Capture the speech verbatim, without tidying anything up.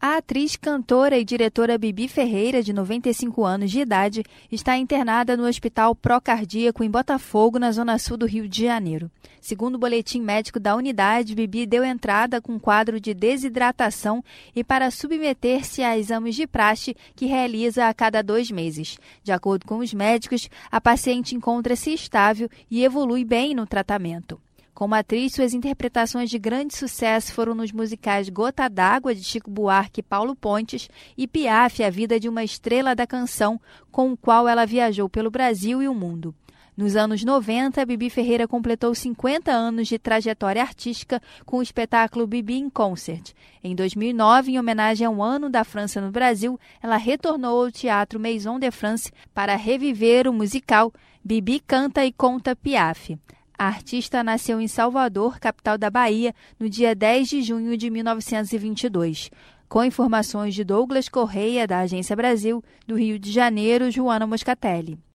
A atriz, cantora e diretora Bibi Ferreira, de noventa e cinco anos de idade, está internada no Hospital Procardíaco em Botafogo, na zona sul do Rio de Janeiro. Segundo o boletim médico da unidade, Bibi deu entrada com um quadro de desidratação e para submeter-se a exames de praxe que realiza a cada dois meses. De acordo com os médicos, a paciente encontra-se estável e evolui bem no tratamento. Como atriz, suas interpretações de grande sucesso foram nos musicais Gota d'Água, de Chico Buarque e Paulo Pontes, e Piaf, A Vida de uma Estrela da Canção, com o qual ela viajou pelo Brasil e o mundo. Nos anos noventa, Bibi Ferreira completou cinquenta anos de trajetória artística com o espetáculo Bibi in Concert. Em dois mil e nove, em homenagem ao Ano da França no Brasil, ela retornou ao Teatro Maison de France para reviver o musical Bibi Canta e Conta Piaf. A artista nasceu em Salvador, capital da Bahia, no dia dez de junho de mil novecentos e vinte e dois. Com informações de Douglas Correia, da Agência Brasil, do Rio de Janeiro, Joana Moscatelli.